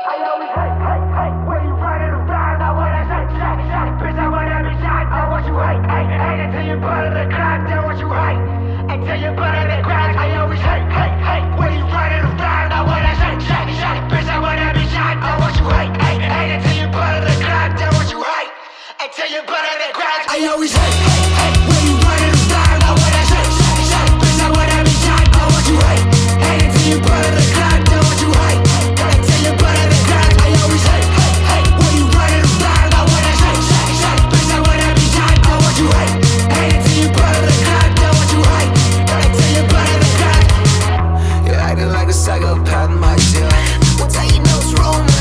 I always hate when you running around. I wanna shake, bitch, I want every shot. I want you hate until you butter the crack. Then what you hate until you butter the crack. I always hate when you running around. I wanna shake, bitch, I want every shot. I want you hate until you butter the crack. Then what you hate until you butter the crack. I always hate when you running around. I wanna shake, bitch, I want every shot. I want you hate until you butter the crack. Then what you hate until you butter the crack. I always hate when you running around. I wanna shake, bitch, I want every shot. I want you hate until you butter the crack. Then what you hate until you butter the crack. You're acting like a psychopath, my dear. What's how you know it's wrong?